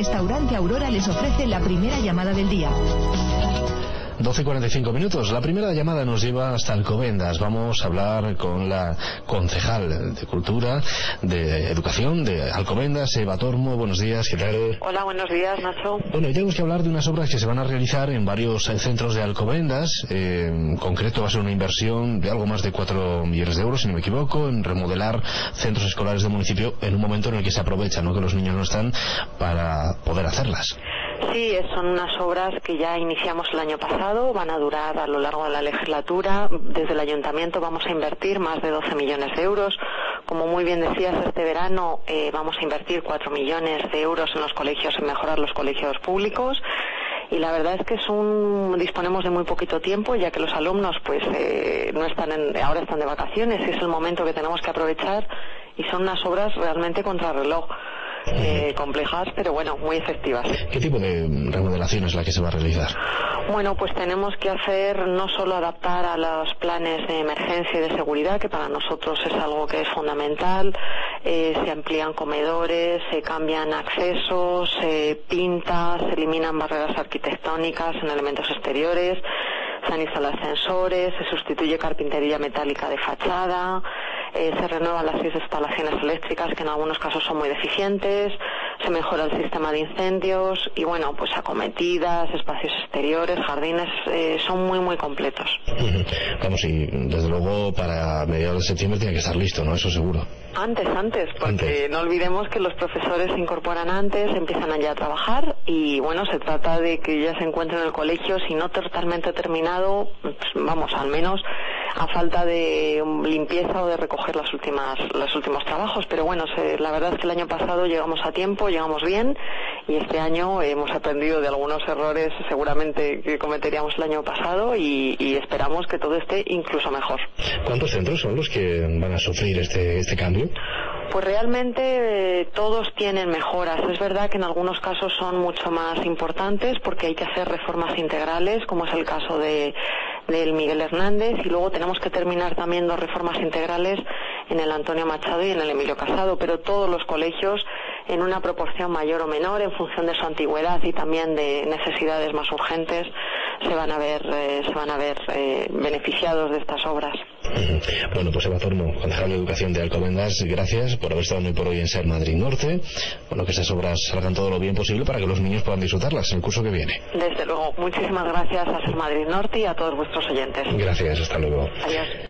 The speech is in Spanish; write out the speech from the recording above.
Restaurante Aurora les ofrece la primera llamada del día. 12:45 minutos. La primera llamada nos lleva hasta Alcobendas. Vamos a hablar con la concejal de Cultura, de Educación de Alcobendas, Eva Tormo. Buenos días, ¿qué tal? Hola, buenos días, Nacho. Bueno, hoy tenemos que hablar de unas obras que se van a realizar en varios centros de Alcobendas. En concreto va a ser una inversión de algo más de 4 millones de euros, si no me equivoco, en remodelar centros escolares del municipio en un momento en el que se aprovecha, ¿no?, que los niños no están, para poder hacerlas. Sí, son unas obras que ya iniciamos el año pasado, van a durar a lo largo de la legislatura. Desde el ayuntamiento vamos a invertir más de 12 millones de euros. Como muy bien decías, este verano vamos a invertir 4 millones de euros en los colegios, en mejorar los colegios públicos. Y la verdad es que disponemos de muy poquito tiempo, ya que los alumnos pues no están ahora están de vacaciones, y es el momento que tenemos que aprovechar, y son unas obras realmente contrarreloj. Complejas, pero bueno, muy efectivas. ¿Qué tipo de remodelación es la que se va a realizar? Bueno, pues tenemos que hacer no solo adaptar a los planes de emergencia y de seguridad, que para nosotros es algo que es fundamental. Se amplían comedores, se cambian accesos, se pinta, se eliminan barreras arquitectónicas en elementos exteriores, se han instalado ascensores, se sustituye carpintería metálica de fachada, se renuevan las 6 instalaciones eléctricas, que en algunos casos son muy deficientes, se mejora el sistema de incendios y bueno, pues acometidas, espacios exteriores, jardines, son muy muy completos. Vamos, y desde luego para mediados de septiembre tiene que estar listo, ¿no? Eso seguro. Antes, porque no olvidemos que los profesores se incorporan antes, empiezan allá a trabajar y bueno, se trata de que ya se encuentren en el colegio, si no totalmente terminado, pues, vamos, al menos a falta de limpieza o de recoger los últimos trabajos, pero bueno, la verdad es que el año pasado llegamos a tiempo, llegamos bien, y este año hemos aprendido de algunos errores seguramente que cometeríamos el año pasado y esperamos que todo esté incluso mejor. ¿Cuántos centros son los que van a sufrir este cambio? Pues realmente todos tienen mejoras. Es verdad que en algunos casos son mucho más importantes porque hay que hacer reformas integrales, como es el caso del Miguel Hernández, y luego tenemos que terminar también 2 reformas integrales en el Antonio Machado y en el Emilio Casado, pero todos los colegios en una proporción mayor o menor en función de su antigüedad y también de necesidades más urgentes se van a ver beneficiados de estas obras. Bueno, pues Eva Tormo, concejal de Educación de Alcobendas, gracias por haber estado hoy por hoy en Ser Madrid Norte. Bueno, que esas obras salgan todo lo bien posible para que los niños puedan disfrutarlas en el curso que viene. Desde luego, muchísimas gracias a Ser Madrid Norte y a todos vuestros oyentes. Gracias, hasta luego. Adiós.